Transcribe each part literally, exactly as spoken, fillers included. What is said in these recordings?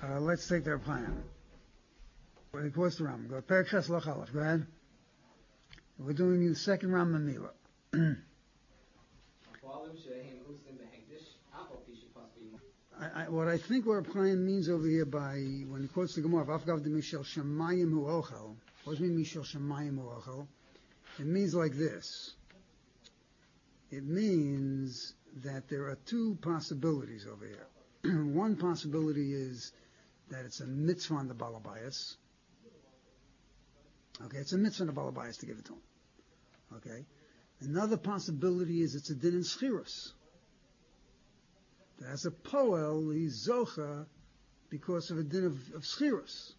Uh, let's take their plan. What's the Ram? Go Perek Ches Loch Aleph. Go ahead. We're doing the second Ram Mamila. I, I, what I think what our plan means over here by when he quotes the Gemara, "V'afgav de Mishel Shemayim Hu Ochel." What does it mean, Mishel Shemayim Hu Ochel? It means like this. It means that there are two possibilities over here. One possibility is that it's a mitzvah on the balabayas. Okay, it's a mitzvah on the balabayas to give it to him. Okay. Another possibility is it's a din in schirus. As a poel, he's zocha because of a din of, of schirus.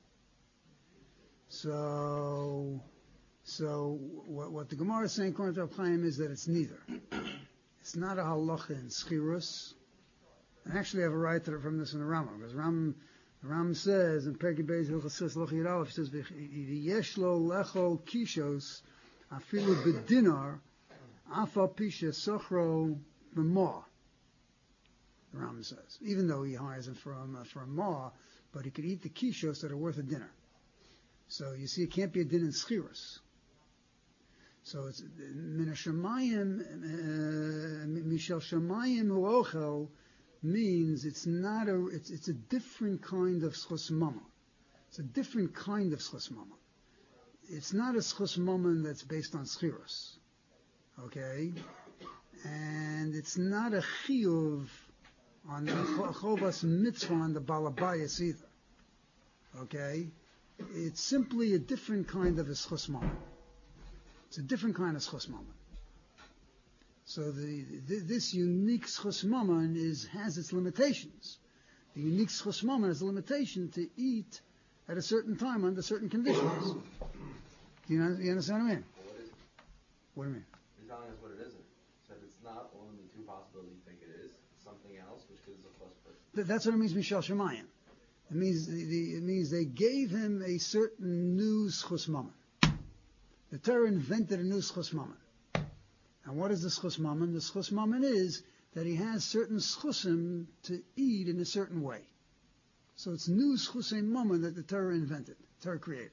So, so what, what the Gemara is saying, according to Reb Chaim, is that it's neither. It's not a halacha in schirus. And actually, I have a right to it from this in the Rambam, because Ram, the Ram says in Perkei Beis Hilchos Loch Yud Aleph, he says, "V'yesh lo lechol kishos afilu b'dinar afal pisha sochro b'mah." The Ram says, even though he hires him for a, for a ma, but he could eat the kishos that are worth a dinner. So you see, it can't be a din in schirus. So it's min hashamayim, mishel shamayim hu ochel means it's not a, it's it's a different kind of schus mama. It's a different kind of schus mama. It's not a schus mama that's based on schirus. Okay, and it's not a chiyuv on the chovas mitzvah on the balabayas either. Okay? It's simply a different kind of a schus mama. It's a different kind of schus mama. So the, the this unique schus mama is has its limitations. The unique schus mama has a limitation to eat at a certain time under certain conditions. Do you, know, you understand what I mean? What is it? What do you mean? He's telling us what it isn't. He said it's not one of the two possibilities you think it is. Something else, which gives a plus person. That's what it means, Mishal Shemayim. It means the, the, it means they gave him a certain new schus mammon. The Torah invented a new schus mammon. And what is the schus mammon? The schus mammon is that he has certain schusim to eat in a certain way. So it's new schusay mammon that the Torah invented, the Torah created.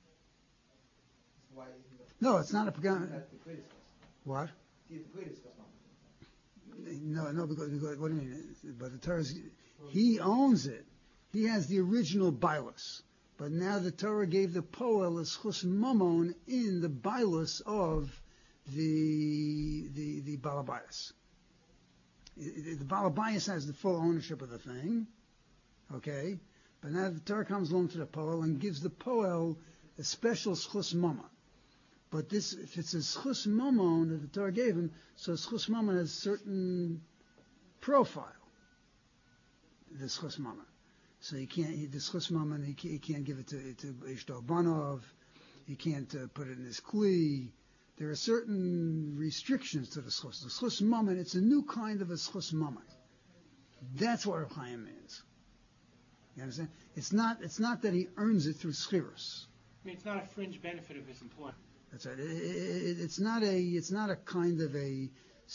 Why No, it's not a That's the greatest schus. What? The greatest schus mammon. No, no, because, because what do you mean? But the Torah, he owns it. He has the original bilus. But now the Torah gave the poel a schus mammon in the bilus of the the the balabayas. The balabayas has the full ownership of the thing, okay? But now the Torah comes along to the poel and gives the poel a special schus mammon. But this, if it's a schus mammon that the Torah gave him, so schus mammon has a certain profile. The schus mammon, so you can't he, the schus mammon. He can't, he can't give it to to Ishto Banov. He can't uh, put it in his kli. There are certain restrictions to the schus. The schus mammon, it's a new kind of a schus mammon. That's what Reb Chaim means. You understand? It's not. It's not that he earns it through schirus. I mean, it's not a fringe benefit of his employment. That's right. It, it, it's not a. It's not a kind of a,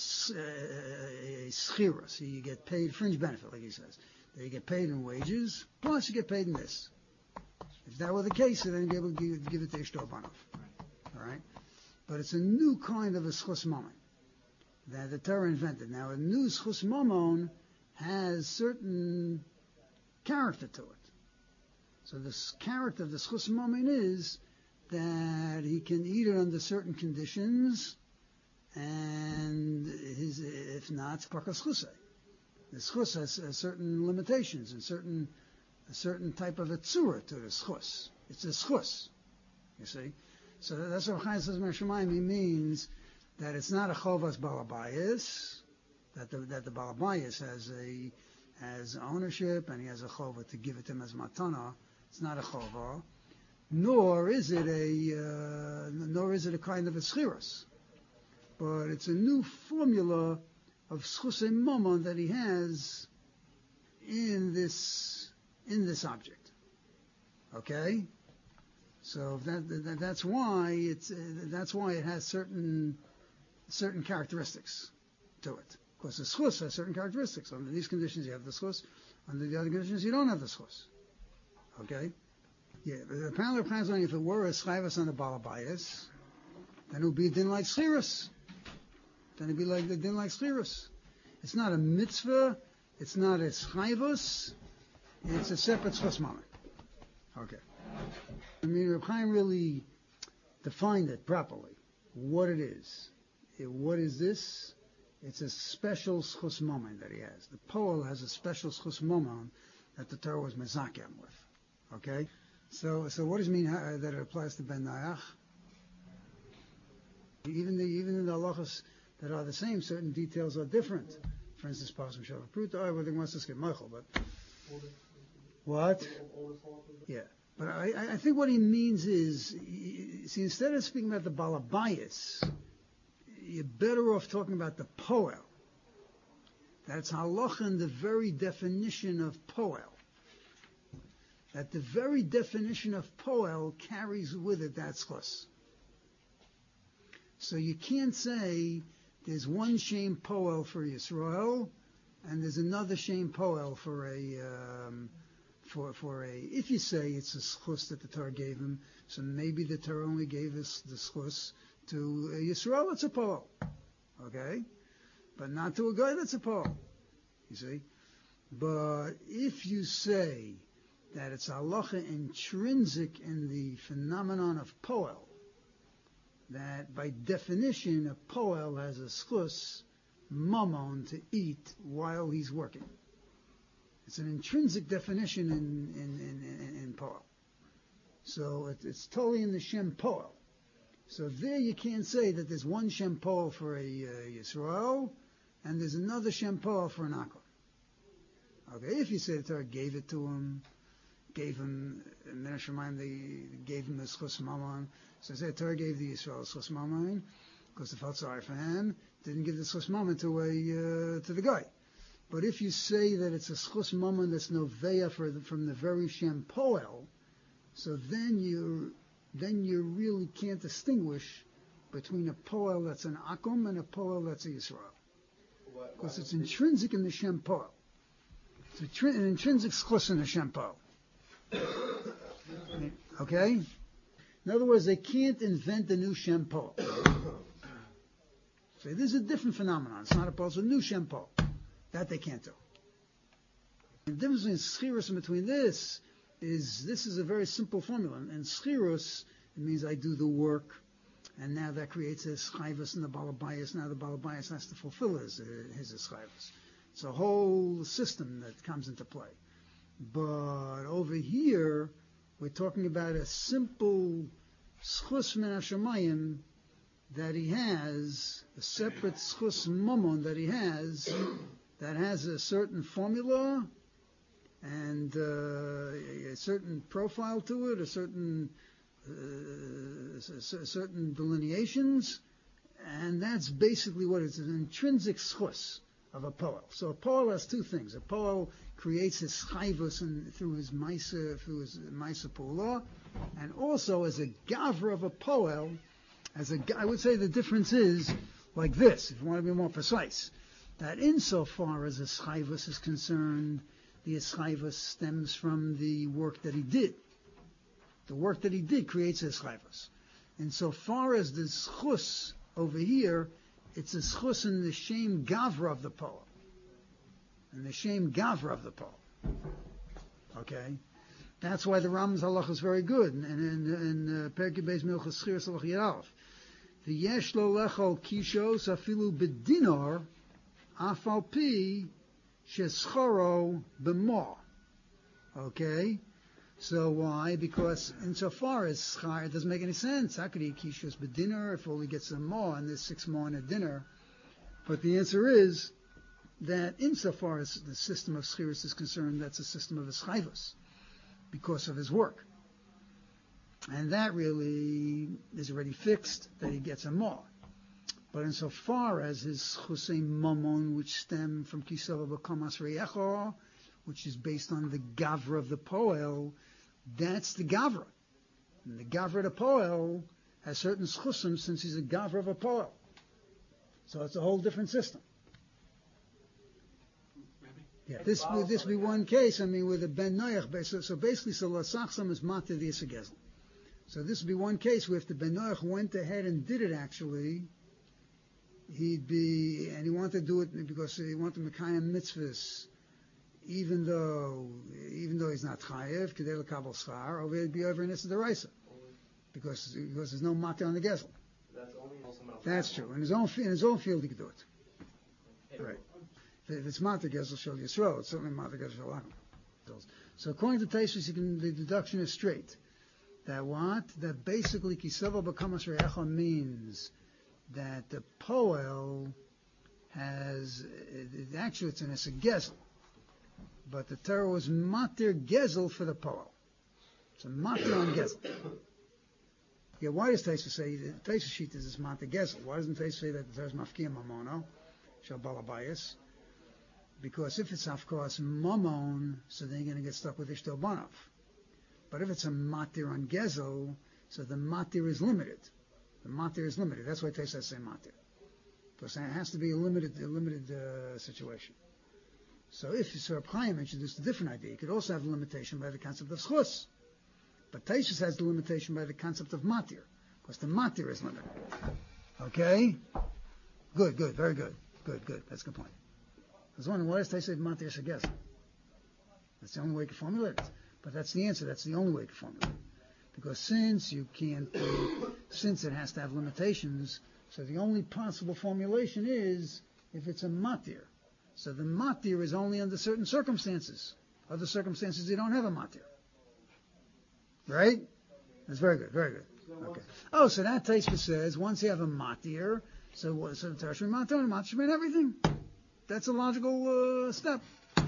a schirus. You get paid fringe benefit, like he says. That you get paid in wages, plus you get paid in this. If that were the case, then you'd be able to give, give it to Ishto Banov. All right. But it's a new kind of a schus mammon that the Torah invented. Now, a new schus mammon has certain character to it. So the character of the schus mammon is that he can eat it under certain conditions, and his, if not, it's pakas chusay. The schus has uh, certain limitations and certain a certain type of a tzura to the schus. It's a schus, you see. So that's what Chaim says. Meshamayim, he means that it's not a chovas balabayas, that the that the balabayas has a has ownership and he has a chova to give it to him as matana. It's not a chova. Nor is it a, uh, nor is it a kind of a schirus, but it's a new formula of schusay mammon that he has in this in this object. Okay, so that, that that's why it's uh, that's why it has certain certain characteristics to it. Of course, the schus has certain characteristics. Under these conditions, you have the schus. Under the other conditions, you don't have the schus. Okay? Yeah, apparently, apparently if it were a schayvus on the balabayas, then it would be a din like schirus. Then it would be like the din like schirus. It's not a mitzvah, it's not a schayvus, it's a separate schos mammon. Okay. I mean, Reb Chaim really defined it properly, what it is. It, what is this? It's a special schos mammon that he has. The Poel has a special schos mammon that the Torah was mezakem with. Okay? So, so what does it mean uh, that it applies to Ben Nayach? Even the even in the halachas that are the same, certain details are different. For instance, Pasuk Shavah Pruta, everything wants to skip Michael, but what? Yeah, but I, I think what he means is, see, instead of speaking about the balabayas, you're better off talking about the poel. That's halacha in the very definition of poel. That the very definition of poel carries with it that schos. So you can't say there's one shem poel for Yisrael and there's another shem poel for a um, for for a. If you say it's a schus that the Torah gave him, so maybe the Torah only gave us the schus to Yisrael. It's a poel, okay, but not to a guy that's a poel. You see, but if you say that it's halacha intrinsic in the phenomenon of poel, that by definition a poel has a schus mammon to eat while he's working. It's an intrinsic definition in in, in, in, in poel. So it, it's totally in the shem poel. So there you can't say that there's one shem poel for a uh, Yisrael and there's another shem poel for an Akum. Okay, if you say the Torah gave it to him, gave him, Menashemayim, they gave him the schus mammon. So the Torah gave the Yisrael schus mammon because they felt sorry for him. Didn't give the schus mammon to a uh, to the guy. But if you say that it's a schus mammon that's noveya for the, from the very shem poel, so then you then you really can't distinguish between a poel that's an akum and a poel that's a Yisrael, because it's intrinsic in the shem poel. It's a tr- an intrinsic schus in the shem poel. Okay? In other words, they can't invent a new shem poel. So this is a different phenomenon. It's not a poel, it's a new shem poel. That they can't do. The difference between schirus and between this is, this is a very simple formula. And schirus, it means I do the work, and now that creates a schayvus in the balabayas. Now the balabayas has to fulfill his, his schayvus. It's a whole system that comes into play. But over here, we're talking about a simple schus min hashamayim that he has, a separate schus mammon that he has, that has a certain formula and uh, a certain profile to it, a certain uh, certain delineations, and that's basically what it is, an intrinsic schus of a poel. So a poel has two things. A poel creates his chayvus through his maisa, through his maisa pula, and also as a gavra of a poel, as a, I would say the difference is like this, if you want to be more precise, that insofar as a chayvus is concerned, the chayvus stems from the work that he did. The work that he did creates a chayvus. Insofar as the schus over here, it's a schus in the shem gavra of the poel. And the shem gavra of the poel. Okay? That's why the Rambam's halacha is very good. And in Perkei Beis Milchas Schiras Halach Yud Aleph, the yesh lo lechol kishos afilu bedinar afal pi sheschoro b'mo. Okay? So why? Because insofar as schar, it doesn't make any sense. How could he kishos b'dinar if all he gets a mo and there's six mo in a dinner? But the answer is that insofar as the system of schiras is concerned, that's a system of his chayvus, because of his work. And that really is already fixed, that he gets a mo. But insofar as his chusei mamon, which stem from kisava b'kamas reyecho, which is based on the gavra of the poel, that's the gavra. And the gavra of the poel has certain schusim since he's a gavra of a poel. So it's a whole different system. Yeah, this would this be one case. I mean, with a ben noach. So, so basically, so lasachsam is matir the Yisur Gezel. So this would be one case where if the ben noach went ahead and did it actually, he'd be, and he wanted to do it because he wanted to mekayem mitzvahs, even though even though he's not chayev, kedei l'kabel schar, or he'd be over in Issa D'Oraisa, because because there's no matir on the Gezel. That's only also That's true. In his own in his own field, he could do it. Right. If it's matir Gezel shel Yisrael, it's certainly matir Gezel shel Achim. So according to Tosfos, you can the deduction is straight. That what? That basically kisava b'kamas re'echa means that the poel has it, it, actually it's an Issa Gezel, but the Torah was matir Gezel for the poel. It's a matir on Gezel. Yeah, why does Tosfos say the Tosfos sheet is this matir Gezel? Why doesn't Tosfos say that the Torah is mafkia mamono shel balabayas? Because if it's of course mamon, so then you're going to get stuck with ishto banav. But if it's a matir on Gezel, so the matir is limited. The matir is limited. That's why Tosfos say matir, because it has to be a limited, a limited uh, situation. So if Reb Chaim introduced a different idea, you could also have a limitation by the concept of schus. But Tosfos has the limitation by the concept of matir, because the matir is limited. Okay? Good, good, very good. Good, good. That's a good point. I was wondering, why does Tosfos say matir is a guess? That's the only way you can formulate it. But that's the answer. That's the only way to formulate it. Because since you can't, uh, since it has to have limitations, so the only possible formulation is if it's a matir. So the matir is only under certain circumstances. Other circumstances, you don't have a matir. Right? That's very good, very good. Okay. Oh, so that Tosfos says once you have a matir, so so the Torah should be matir, and matir should mean everything. That's a logical uh, step.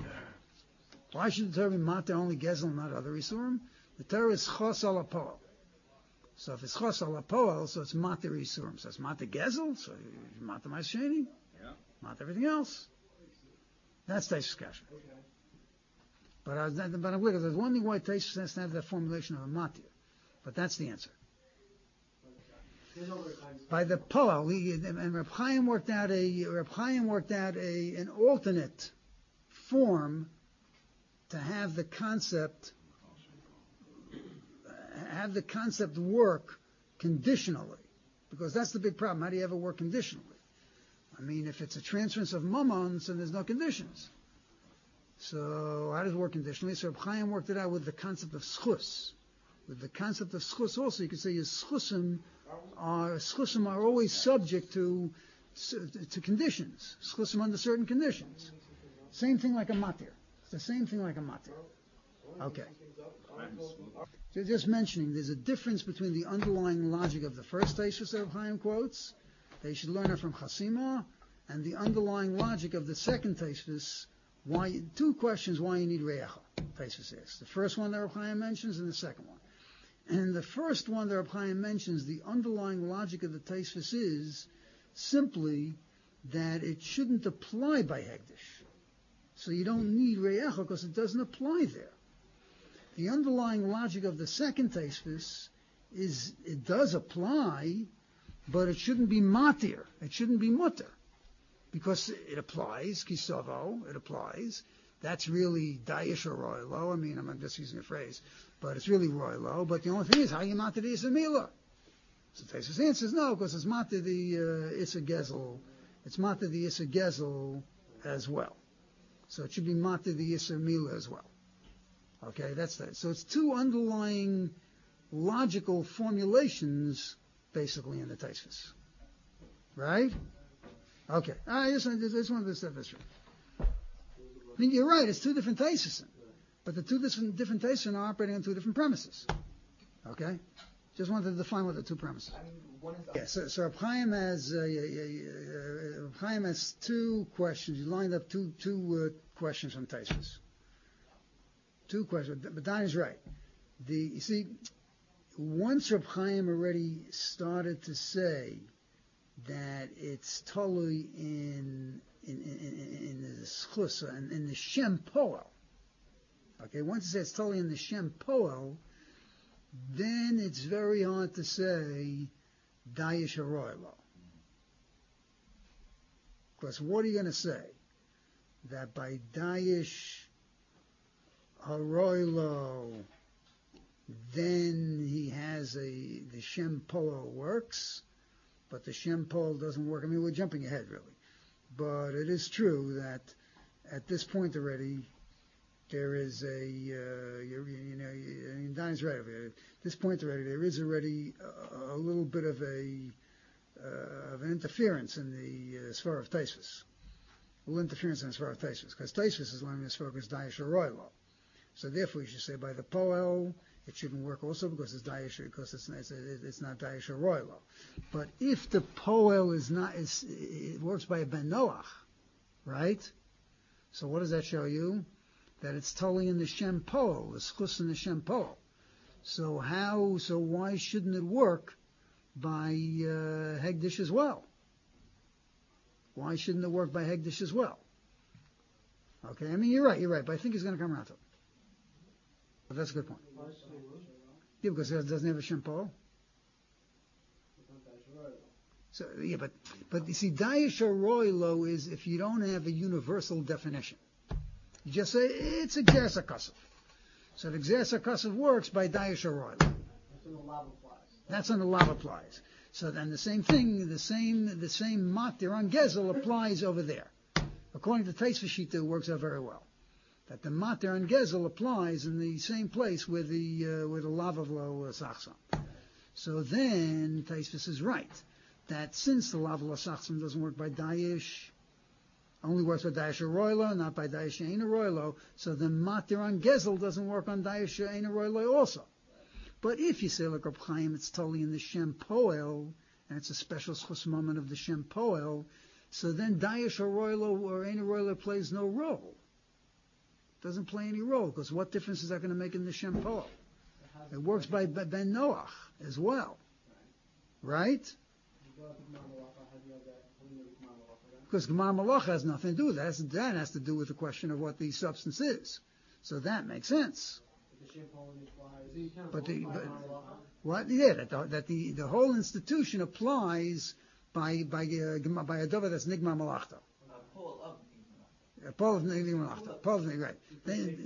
Why should the Torah be matir only Gezel, not other Isurim? The Torah is chos ala poel. So if it's chos ala poel, so it's matir Isurim. So it's matir Gezel, so it's matir Ma'asheni, yeah. Matir everything else. That's Tosfos kasha. Okay. But I was, but I'm clear, there's one thing why Tosfos has to have that formulation of a matir. But that's the answer. By the poel, and Reb Chaim worked out a Reb Chaim worked out a an alternate form to have the concept have the concept work conditionally, because that's the big problem. How do you ever work conditionally? I mean, if it's a transference of mammon, then there's no conditions. So how does it work conditionally? So Reb Chaim worked it out with the concept of schus. With the concept of schus also, you could say your schusim are schusim are always subject to to conditions. Schusim under certain conditions. Same thing like a matir. It's the same thing like a matir. Okay. So just mentioning, there's a difference between the underlying logic of the first Tosfos that Reb Chaim quotes, they should learn it from Chasima, and the underlying logic of the second Tosfos. Why? Two questions why you need Re'echa, Tosfos asks. The first one that Reb Chaim mentions, and the second one. And the first one that Reb Chaim mentions, the underlying logic of the Tosfos is simply that it shouldn't apply by Hegdish. So you don't need Re'echa because it doesn't apply there. The underlying logic of the second Tosfos is it does apply, but it shouldn't be matir. It shouldn't be mutter. Because it applies, kisavo, it applies. That's really dayish or roylo. I mean, I'm just using a phrase, but it's really roylo. But the only thing is, how you matir the Issa Milah? So Tosfos answers no, because it's matir the uh, Issa Gezel. It's matir the Issa Gezel as well. So it should be matir the Issa Milah as well. Okay, that's that. So it's two underlying logical formulations, basically, in the Tosfos. Right? Okay. I just, I just wanted to set this right. I mean, you're right. It's two different Tosfos, but the two different different Tosfos are operating on two different premises. Okay. Just wanted to define what the two premises. Yeah. So, so Reb Chaim has uh, uh, Reb Chaim has two questions. He lined up two two uh, questions from Tosfos. Two questions. But Don is right. The you see, once Reb Chaim already started to say that it's totally in in in, in, in the schus and in the shem poel. Okay, once it says it's totally in the shem poel, then it's very hard to say dayish haroylo. Because what are you going to say? that by Daesh Haroilo, then he has a, the Shem Poel works, but the Shem Poel doesn't work. I mean, we're jumping ahead, really. But it is true that at this point already, there is a, uh, you, you know, I mean, Don's right. At this point already, there is already a, a little bit of a, uh, of an interference in the uh, Svar of Taisvis. A little interference in the Svar of Taisvis, because Taisvis is learning the Svar because Daesh Haroilo. So therefore, you should say by the Poel, it shouldn't work also because it's Daesh, because it's, it's, it's not Daesh Haroilo. But if the Poel is not, is, it works by a Ben Noach, right? So what does that show you? That it's totally in the Shem Poel, the schus in the Shem Poel. So how, so why shouldn't it work by uh, Hegdish as well? Why shouldn't it work by Hegdish as well? Okay, I mean, you're right, you're right, but I think he's going to come around to it. But that's a good point. Yeah, because it doesn't have a Shem Poel. So, yeah, but, but you see, Daesh Haroilo is if you don't have a universal definition. You just say, it's a Gzersa Kasav. So the Gzersa Kasav works by Daesh Haroilo. That's when the lav applies. That's when the lav applies. So then the same thing, the same the same matir on Gezel applies over there. According to Taisva Shita, it works out very well. That the matir on Gezel applies in the same place where the uh, where the lav of lo sachsam. So then Taisva is right that since the lav of lo sachsam doesn't work by Daesh, only works by Daesh Haroilo, not by Daesh Ein Haroilo, so the matir on Gezel doesn't work on Daesh Ein Haroilo also. But if you say like Reb Chaim, it's totally in the Shem Poel, and it's a special schus moment of the Shem Poel, so then Daesh Haroilo or Ein Haroilo plays no role. Doesn't play any role, because what difference is that going to make in the Shem Poel? It works by Ben Noach as well. Right? Because Gemar Malach has nothing to do with that. That has to do with the question of what the substance is. So that makes sense. But the but, what? Yeah, that the, that the, the whole institution applies by by uh, by a dover that's Nigma Malachta. Paul of Nigma Malachta. Paul of Nigma, right? Then,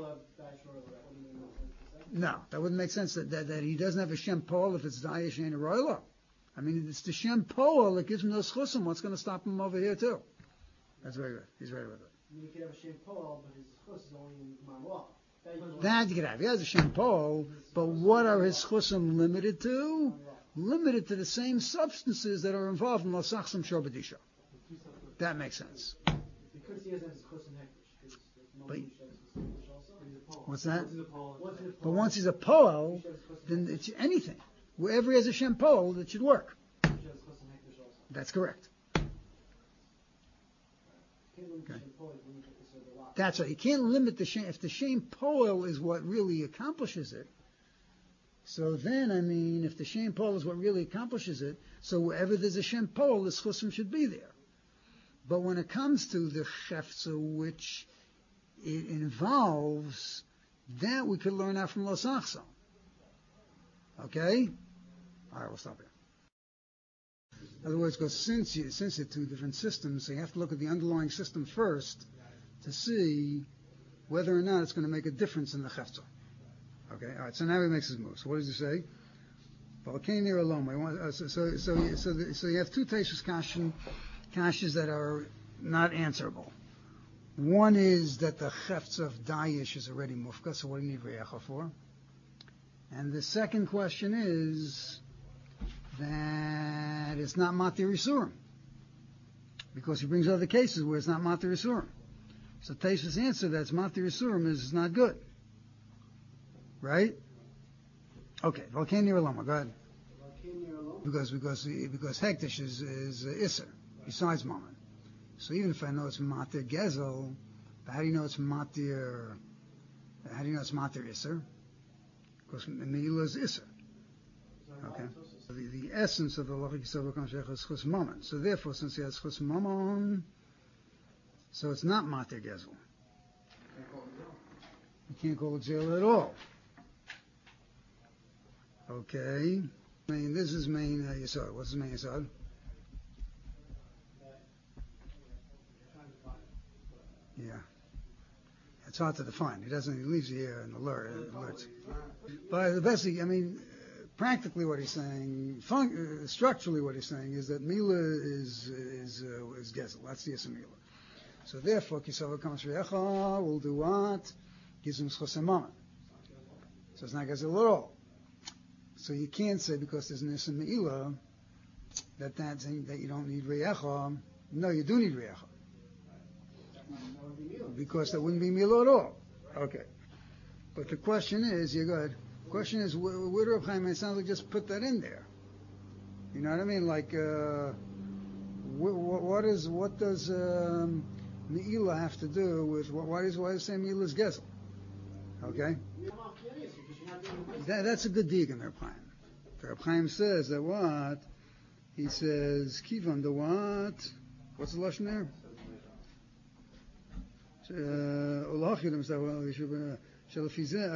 no, that wouldn't make sense. That, that that he doesn't have a Shem Paul if it's Daesh and a Roylo. I mean, it's the Shem Poel that gives him those chusim. What's going to stop him over here too? That's very good. He's very good. I mean, you could have a Shem Poel, but his chus is only in Gemar Malach. That you could have. He has a Shem Poel, but what are his chusim limited to? Limited to the same substances that are involved in Losachsim Shobadisha. That makes sense. Because he doesn't have his chus in Hektish. But, what's that? But once he's a Poel, then it's anything. Wherever he has a Shem Poel, it should work. That's correct. Okay. That's right. You can't limit the Shem. If the Shem Poel is what really accomplishes it, so then, I mean, if the Shem Poel is what really accomplishes it, so wherever there's a Shem Poel, the Schusim should be there. But when it comes to the Chefza, which it involves, that we could learn out from Los Achsam. Okay? All right, we'll stop here. In other words, because since you, since it's two different systems, so you have to look at the underlying system first to see whether or not it's going to make a difference in the chefza. Okay, all right. So now he makes his move. So what does he say? Volcano alone. So so so so, the, so you have two Teishus kashin kashas that are not answerable. One is that the chefza of Daesh is already mufka. So what do you need reyacha for? And the second question is that it's not Matir Yisurim, because he brings other cases where it's not Matir Yisurim. So Teish's answer that it's Matir Yisurim is not good. Right? Okay, Volcano Lama, go ahead. Because because because Hektish is is uh, Isser, besides Mammon. So even if I know it's Matir Gezel, how do you know it's Matir? How do you know it's Matir Isser? Because Meila is Isser. Okay. So the, the essence of the Lachik Yisrael becomes is Chus Mammon. So therefore, since he has Chus Mammon, so it's not Matir Gezel. You can't call it Zel at all. Okay. I mean, this is main uh, Yisod. What's his main Yisod? Yeah. It's hard to define. He doesn't, he leaves you here in the alert, alerts. But basically, I mean, practically what he's saying, fun, uh, structurally what he's saying is that Mila is, is, uh, is Gezel. That's the Isser Mila. So therefore, Kisava comes Recha will do what? Gives him Schosemama. So it's not Gezel at all. So you can't say because there's an Isser Mila that that's, that you don't need Recha. No, you do need Recha. Because that wouldn't be Mila at all. Okay. But the question is, you're good. The question is, where, where do Reb Chaim, it sounds like just put that in there. You know what I mean? Like, uh, wh- what is, what does um, Me'ila have to do with, why does, why does it say Me'ila is Gezel? Okay? That, that's a good dig in Reb Chaim. Reb Chaim says that what? He says, Kivan, the what? What's the Lashon there? שלפי זה,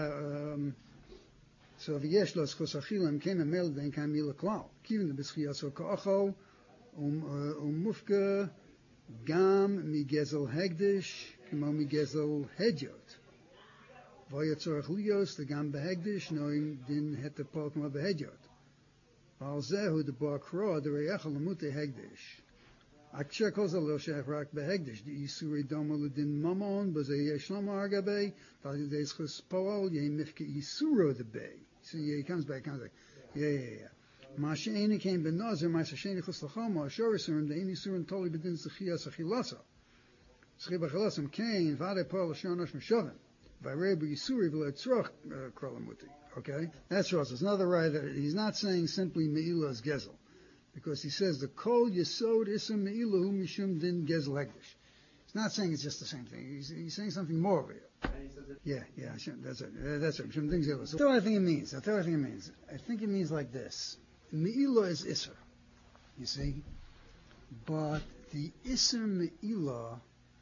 ויש לו זכות אכילה, אם כן המלט ואין כאן מילה כלל. כיוון בזכייתו כאוכל, ומופקע גם מגזל הקדש, כמו מגזל הדיוט. והיה צורך ליוס, וגם בהקדש, נועים דין התפול כמו בהדיוט. ועל זהו דבר קרוא, דריח למותי הקדש. אקשר כל זה לא שייך רק בהקדש, דאיסורי דומה לדין ממון, בזה יש לומר גבי, ועל ידי זכות פועל, יהיה מפקע איסורו דבי. So yeah, he comes back, comes back. Yeah, yeah, yeah. מה שאיני כן בנוזר, מה שאיני חוץ לחומו, השור איסורים, דאיני איסורים תולי בדין זכייה סחילסה. זכי בחילסם, כן, ועדי פועל אשר נוש משובן. והרי באיסורי ולא צרוך קרוא למותי. Okay? That's right. It's another right that he's not saying simply Me'ila is Gezel. Because he says the Kol Yesod Isam Me'ilahu Mishum Din Gezel Hekdesh. He's not saying it's just the same thing. He's, he's saying something more over here. Yeah, yeah, that's it. Uh, that's it. Mishum Din Gezel. So, what I think it means. I think it means. I think it means like this. Me'ila is Isser. You see? But the Isser Me'ila,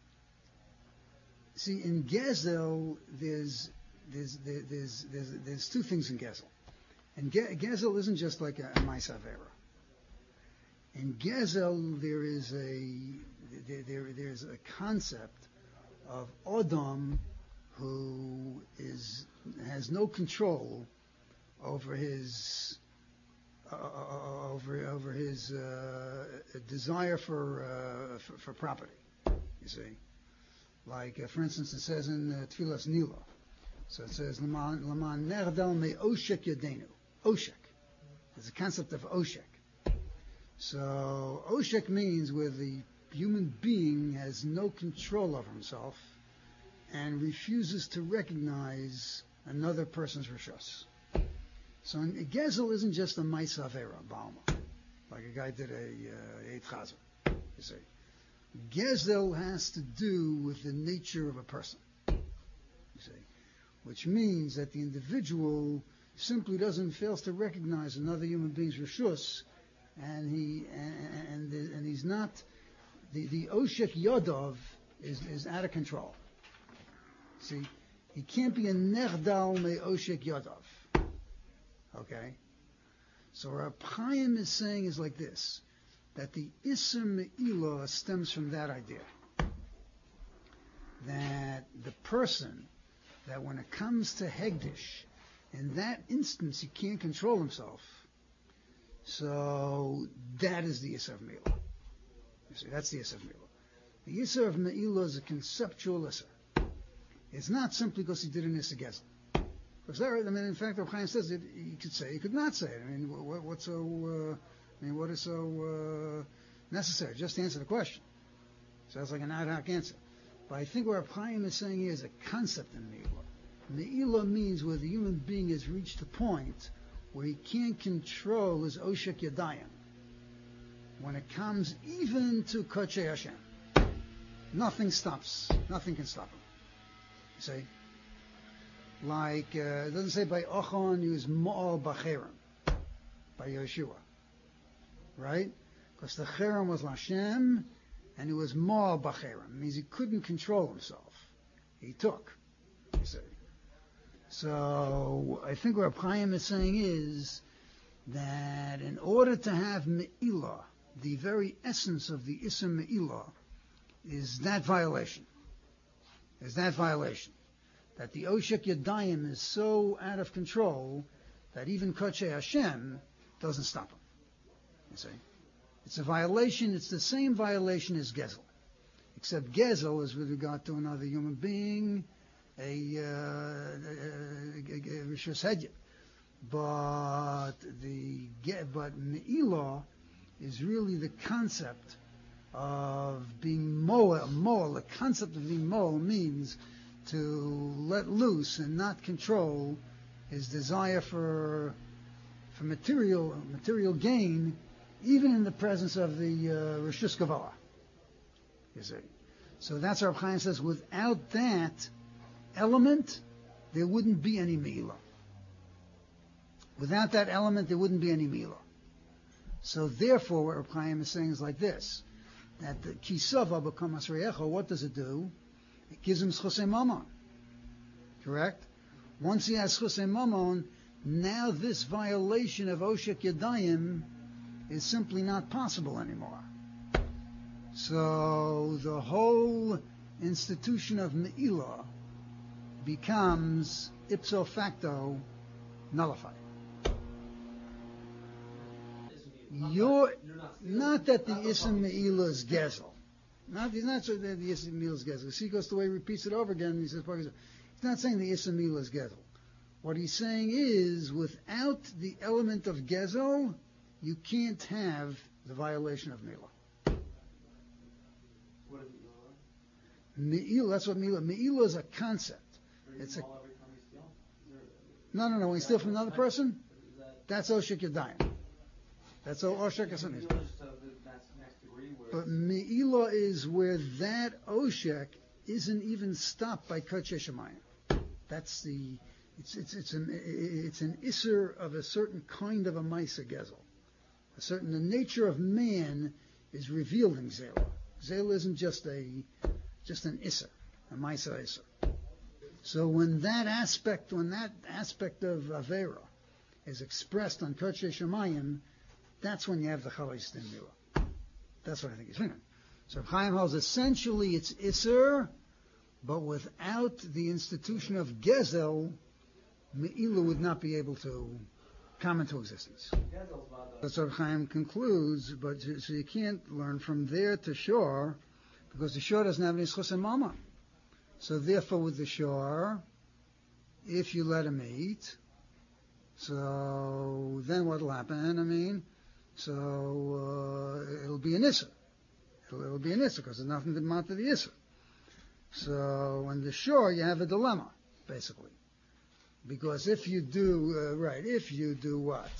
see, in Gezel, there's, there's, there, there's, there's, there's two things in Gezel. And Ge- Gezel isn't just like a, a Ma'aseh Avera. In Gezel, there is a there, there there's a concept of Adam who is has no control over his uh, over over his uh, desire for, uh, for for property. You see, like uh, for instance, it says in uh, Tfilas Nilo. So it says Laman Laman Nerdal Me Oshek Yadenu. Oshek. There's a concept of Oshek. So, Oshek means where the human being has no control over himself and refuses to recognize another person's rishus. So, a Gezel isn't just a Ma'aseh Avera, Balma, like a guy did a uh, Eight Chazer, you see. Gezel has to do with the nature of a person, you see, which means that the individual simply doesn't, fails to recognize another human being's rishus. And he and, and and he's not the the Oshek Yodov is is out of control. See, he can't be a Nerdal me Oshek Yodov. Okay, so Reb Chaim is saying is like this, that the Isser Me'ilah stems from that idea, that the person, that when it comes to Hegdish, in that instance he can't control himself. So that is the Isser of Me'ilah. You see, that's the Isser of Me'ilah. The Isser of Me'ilah is a conceptual Isser. It's not simply because he did an Isser Gezel. Because there, I mean, in fact, Reb Chaim says it. He could say, he could not say it. I mean, what, what's so? Uh, I mean, what is so uh, necessary? Just to answer the question. Sounds like an ad hoc answer. But I think what Reb Chaim is saying here is a concept in Me'ilah. Me'ilah means where the human being has reached a point where he can't control his Oshek Yadayim when it comes even to Kodshei Hashem. Nothing stops. Nothing can stop him. You see? Like, uh, it doesn't say by Ochon, he was Mo'al B'Cherem, by Yeshua. Right? Because the Cherem was Lashem, and he was Mo'al B'Cherem. It means he couldn't control himself. He took. You see? So, I think what Reb Chaim is saying is that in order to have Me'ilah, the very essence of the Isser Me'ilah is that violation. is that violation. That the Oshek Yadayim is so out of control that even Kodesh Hashem doesn't stop him. You see? It's a violation, it's the same violation as Gezel. Except Gezel is with regard to another human being, a Rishus Hedya. But the but Me'ilah is really the concept of being moel. Moel, the concept of being moel means to let loose and not control his desire for for material material gain, even in the presence of the uh, Rishus Gavala. You see, so that's what Reb Chaim says. Without that element, there wouldn't be any Me'ilah. Without that element, there wouldn't be any Me'ilah. So therefore, what Reb Chaim is saying is like this, that the Kisava becomes Re'echo, what does it do? It gives him Schusei Mamon. Correct? Once he has Schusei Mamon, now this violation of Oshek Yadayim is simply not possible anymore. So the whole institution of Me'ilah becomes ipso facto nullified. You're, not that the Ism Me'ilah is Gezel. Not, he's not saying that the Ism Me'ilah is Gezel. See, he goes the way he repeats it over again, and he says, he's not saying the Ism Me'ilah is Gezel. What he's saying is, without the element of Gezel, you can't have the violation of Me'ilah. What is Me'ilah, that's what Me'ilah, Me'ilah is a concept. It's a, no, no, no, when you steal from another person, that's Oshek Yadayim. That's all Oshek Yadayim. But Me'ilah is where that Oshek isn't even stopped by Kodesh Shemayim. That's the, it's it's it's an it's an Isser of a certain kind of a Maisa Gezel. A certain, the nature of man is revealed in Zela. Zela isn't just a just an Isser, a Maisa Isser. So when that aspect, when that aspect of Avera is expressed on Kodesh Shemayim, that's when you have the Chalais Din Milah. That's what I think he's saying. So Chaim holds essentially it's Isser, but without the institution of Gezel, Me'ilah would not be able to come into existence. That's what Chaim concludes, but so you can't learn from there to Shor, because the Shor doesn't have any Schus and Mama. So therefore with the Shor, if you let him eat, so then what will happen? I mean, so uh, it'll be an Issa. It'll, it'll be an Issa, because there's nothing to mount to the Issa. So in the Shor, you have a dilemma, basically. Because if you do, uh, right, if you do what?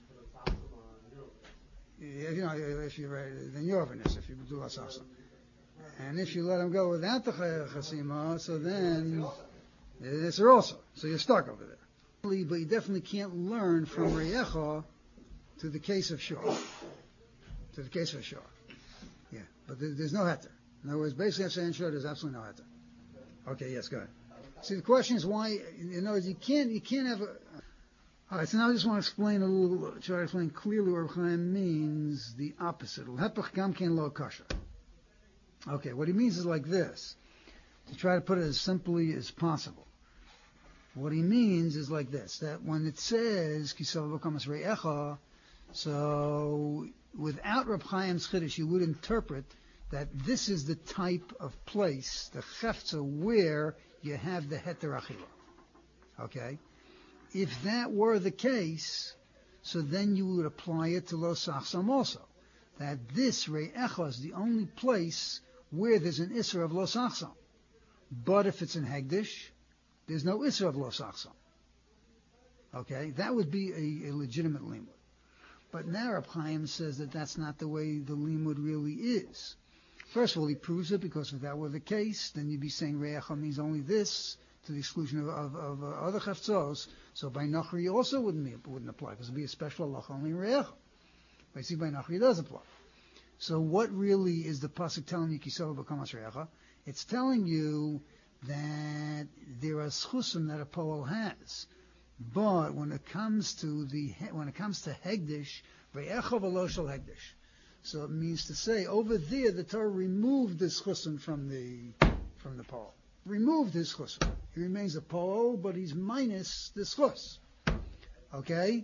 If, you know, if you right, then you're over Issa, if you do Lasasa. And if you let him go without the Chasima, so then it's also. So you're stuck over there. But you definitely can't learn from Re'echa to the case of Shor. To the case of Shor. Yeah, but there, there's no heter. In other words, basically I'm saying Shor, there's absolutely no heter. Okay, yes, go ahead. See, the question is why, in other words, you can't, you can't have a... All right, so now I just want to explain a little, try to explain clearly what Chaim means, the opposite. L'hepech gam kein lo kasha. Okay, what he means is like this, to try to put it as simply as possible. What he means is like this, that when it says, Kisava b'kamas re'echa, so without Reb Chaim's Chiddush, you would interpret that this is the type of place, the chefza, where you have the heter achila. Okay? If that were the case, so then you would apply it to lo sachsam also. That this re'echa is the only place where there's an isser of lo sachsam. But if it's in Hegdish, there's no isser of lo sachsam. Okay? That would be a, a legitimate limud. But now Reb Chaim says that that's not the way the limud really is. First of all, he proves it, because if that were the case, then you'd be saying re'echa means only this, to the exclusion of, of, of uh, other chaftzos. So by Nachri also wouldn't be, wouldn't apply, because it would be a special halacha only in re'echa. But you see, by Nachri it does apply. So what really is the pasuk telling you, Kisava b'kamas re'echa? It's telling you that there are schusim that a poel has. But when it comes to the when it comes to Hegdish, re'echa v'lo shel Hegdish. So it means to say, over there, the Torah removed this chusim from the from the Paul. removed his chus. He remains a pole, but he's minus the chus. Okay?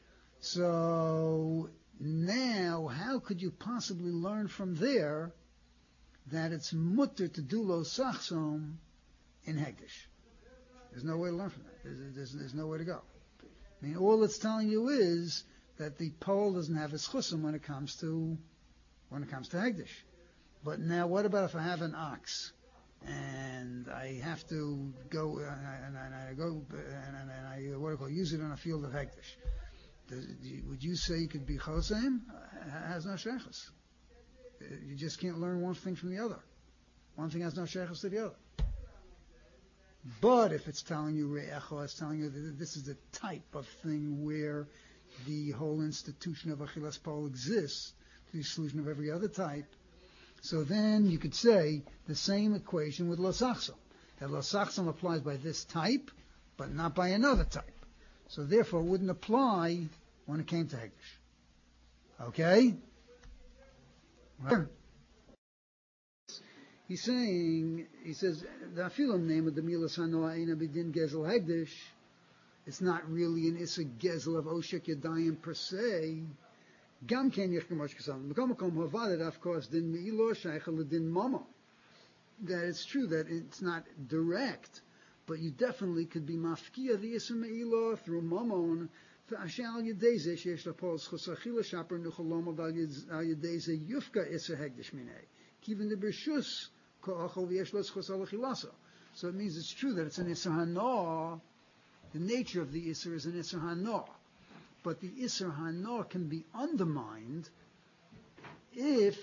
So now, how could you possibly learn from there that it's mutter to do lo sachsom in Hegdish? There's no way to learn from that. There's, there's, there's no way to go. I mean, all it's telling you is that the pole doesn't have its chusim when it comes to when it comes to Hegdish. But now, what about if I have an ox and I have to go and I, and I, and I go and, and I what do you call use it on a field of Hegdish? Does, would you say you could be chosem? It has no sheikhus. You just can't learn one thing from the other. One thing has no sheikhus to the other. But if it's telling you re'echo, it's telling you that this is the type of thing where the whole institution of achilas pol exists to the exclusion of every other type. So then you could say the same equation with losachsom. That losachsom applies by this type, but not by another type. So therefore it wouldn't apply when it came to Hegdish. Okay? Right. He's saying, he says, the afilam name of the milas hanoah eina b'din gezel Hegdish. It's not really an issa gezel of oshek yadayim per se. Gam ken yechkem osh kesam. B'kom makom havadet, of course, din me'ilo shaycha l'din mama. That it's true that it's not direct, but you definitely could be mafkia the issa me'ilo through mamon. F'ashal yadeze sheyesh lapol schus achila shaper nuchalom al yadeze yufka issa Hegdish minei. Even the bershus ko'achol v'yesh lo schus al achilasa. So it means it's true that it's an issa hanoah. The nature of the Isser is an Isser Hanor. But the Isser Hanor can be undermined if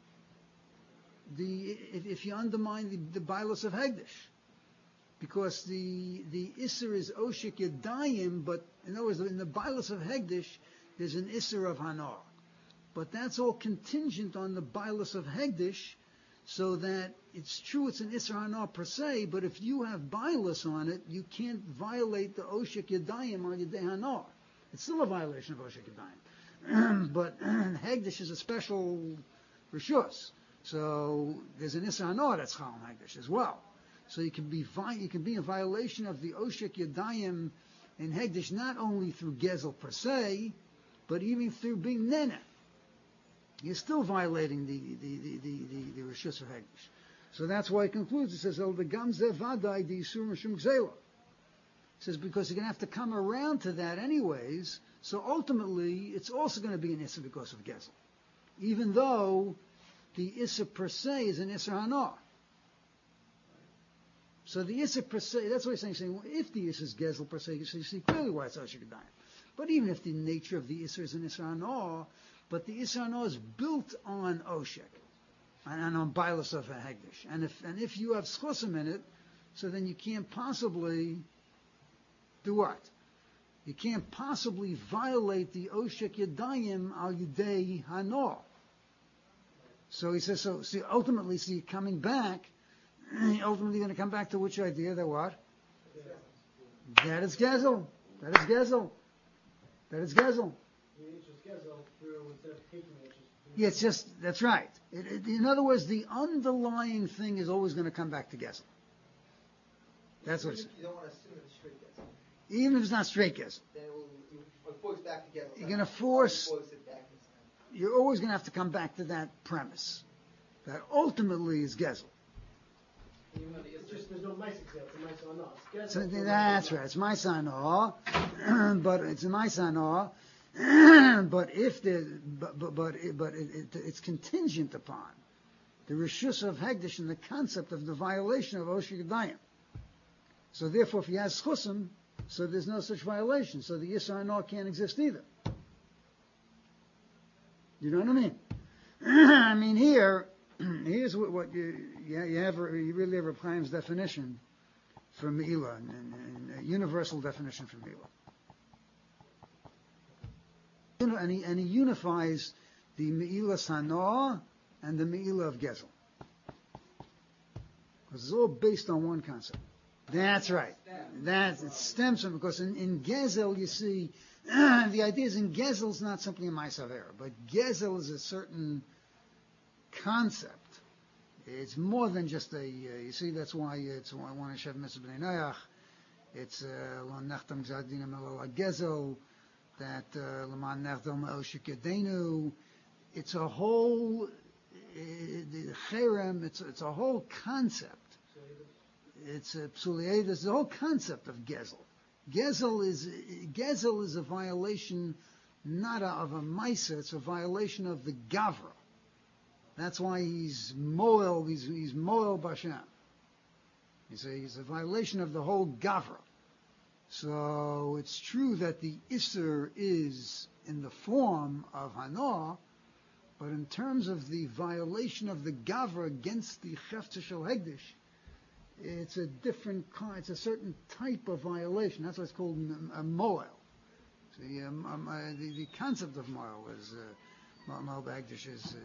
the if, if you undermine the, the Bailos of Hegdish. Because the the Isser is Oshik Yadayim, but in other words, in the Bailos of Hegdish, there's an Isser of Hanor. But that's all contingent on the Bailos of Hegdish, so that it's true it's an Isser Hanor per se, but if you have Bailas on it, you can't violate the Oshik Yadayim on Yadei Hanor. It's still a violation of Oshik Yadayim. But Hegdish is a special Rishus. So there's an Isser Hanor that's Chal Hegdish as well. So you can be vi- you can be in violation of the Oshik Yadayim in Hegdish not only through Gezel per se, but even through being Nene. You're still violating the the the the, the, the Rishus of Hegdish. So that's why he concludes. It says, "El the gamze vadai the isur mishum gzela." It says because you're going to have to come around to that anyways. So ultimately, it's also going to be an issa because of gezel, even though the issa per se is an issa hanor. So the issa per se, that's what he's saying. Saying well, if the issa is gezel per se, you see clearly why it's oshik adayim. But even if the nature of the issa is an issa hanor, but the issa hanor is built on oshik and on Bailas of a Hegdish. And if and if you have schusim in it, so then you can't possibly do what? You can't possibly violate the Oshek Yadayim al Yudei Hanor. So he says, so see, ultimately, see, coming back, ultimately going to come back to which idea? That what? Yeah. That is Gezel. That is Gezel. That is Gezel. Yeah, it's just, that's right. It, it, in other words, the underlying thing is always going to come back to Gezel. That's what it's saying. You don't want to assume it's straight Gezel. Even if it's not straight Gezel. Then it will, you force back to Gezel. You're going to force, force it back you're always going to have to come back to that premise. That ultimately is Gezel. It's just, there's no mice example, it's mice on us. So that's right, it's my son or, but it's my son or, but if there, but but but, it, but it, it, it's contingent upon the rishus of Hegdish and the concept of the violation of Oshik Yadayim. So therefore, if he has chusim, so there's no such violation. So the Yisra Hanor can't exist either. You know what I mean? I mean here, here's what, what you you, you have. You really have Reb Chaim's definition for Me'ilah, and, and, and a universal definition for Me'ilah. And he, and he unifies the Me'ilah Sanah and the Me'ilah of Gezel. Because it's all based on one concept. That's right. That it stems from, because in, in Gezel, you see, the idea is in Gezel is not simply a Ma'asav Erah, but Gezel is a certain concept It's more than just a, uh, you see, that's why it's why I want to Shev Mitzvah B'nai Noach. It's Lo Nechtam Gzadinam Elo Gezel, that L'man Nechtam El Shikadenu. It's a whole, uh, the Cherem, it's, it's a whole concept. It's a Psuliedus, it's the whole concept of Gezel. Gezel is, Gezel is a violation not a, of a Maisa, it's a violation of the Gavra. That's why he's Moel, he's, he's Moel Bashem. He's a, he's a violation of the whole Gavra. So it's true that the Isser is in the form of Hana, but in terms of the violation of the Gavra against the Chefta Shel Hegdish, it's a different kind, it's a certain type of violation. That's why it's called a Moel. See, um, um, uh, the, the concept of Moel is, uh, Moel Hegdish is, uh,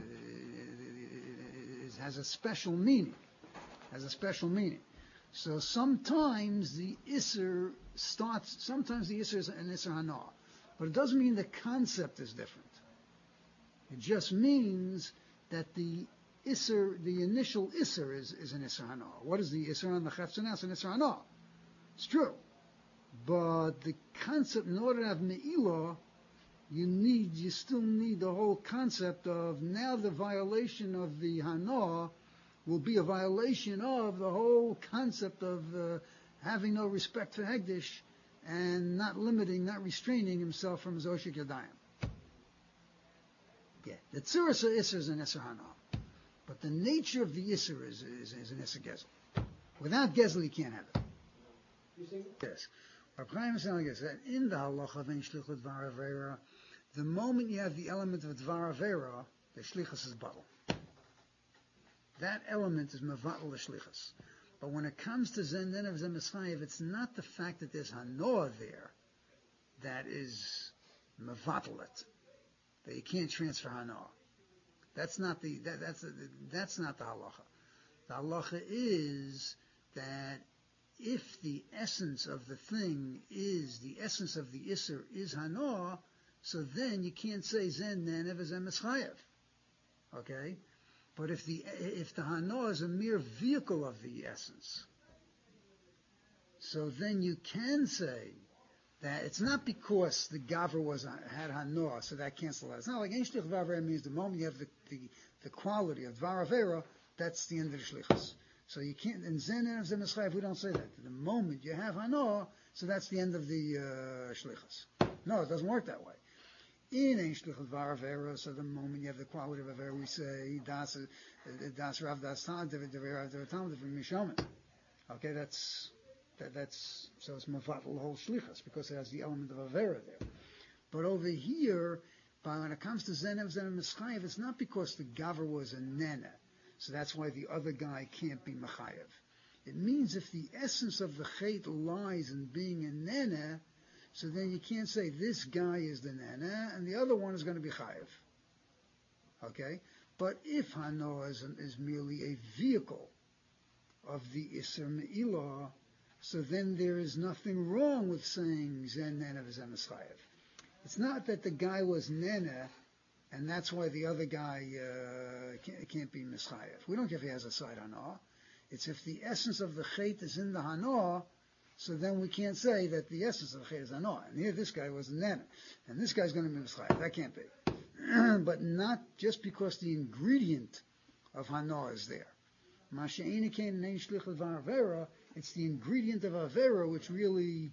is, has a special meaning, has a special meaning. So sometimes the Isser starts, sometimes the Isser is an Isser Hana, but it doesn't mean the concept is different. It just means that the Isser, the initial Isser is, is an Isser Hana. What is the Isser on the Cheftzana? It's an Isser Hana. It's true. But the concept, in order to have Me'ilah, you need, you still need the whole concept of now the violation of the Hana will be a violation of the whole concept of uh, having no respect for Hegdish and not limiting, not restraining himself from his Oshik Yadayim. Yeah, the Tzuras Isser is an Isser Hana. But the nature of the Isser is, is, is an Isser Gezel. Without Gezel, you can't have it. You think? Yes. Rav Chaim is telling us that in the halacha of ein shlichut dvar avera, the moment you have the element of dvar avera, the shlichus is bottle. That element is mevatel the shlichus. But when it comes to zenden of zemeschayev, it's not the fact that there's hanoah there that is mevatel it, that you can't transfer hanoah. That's not the that, that's the, that's not the halacha. The halacha is that if the essence of the thing is the essence of the isser is hanoah, so then you can't say zen nenev is emeschayev. Okay, but if the if the hanoah is a mere vehicle of the essence, so then you can say that it's not because the gavra was had hanoah, so that cancels out. It's not like ein shlich v'avera means the moment you have the, the, the quality of dvar avera, that's the end of the shlichus. So you can't, in zen and zen mischayev, we don't say that. The moment you have hanoah, so that's the end of the uh, shlichus. No, it doesn't work that way. In ein shlich dvar avera, so the moment you have the quality of avera, we say das das rav das tam dever dever tam dever mishamen. Okay, that's That, that's so it's mevatel the whole shlichus because it has the element of avera there. But over here, by when it comes to zenev zenev mischayev, it's not because the gaver was a nene, so that's why the other guy can't be mechayev. It means if the essence of the chet lies in being a nene, so then you can't say this guy is the nene and the other one is going to be chayev. Okay, but if hanoah is, is merely a vehicle of the iser me'ilah, so then there is nothing wrong with saying zen nene v'zen mischayev. It's not that the guy was nene, and that's why the other guy uh, can't, can't be mischayev. We don't care if he has a side hanoah. It's if the essence of the chet is in the hanoah, so then we can't say that the essence of the chet is hanoah. And here this guy was nene, and this guy's going to be mischayev. That can't be. But not just because the ingredient of hanoah is there. Masha'ena kain nein shlichut v'avera. It's the ingredient of avera which really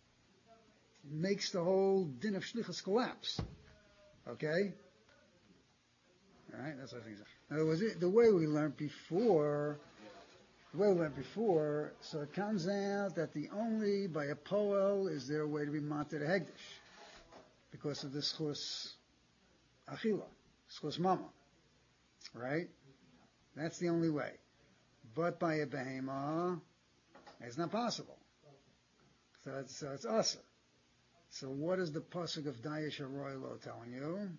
makes the whole din of shlichus collapse. Okay? All right, that's what I think. In other words, the way we learned before, the way we learned before, so it comes out that the only by a poel is there a way to be matir hegdish because of the schus achila, schus mama, right? That's the only way. But by a behema, it's not possible. So it's, so it's asa. So what is the pasuk of Dayesh HaRoilo telling you?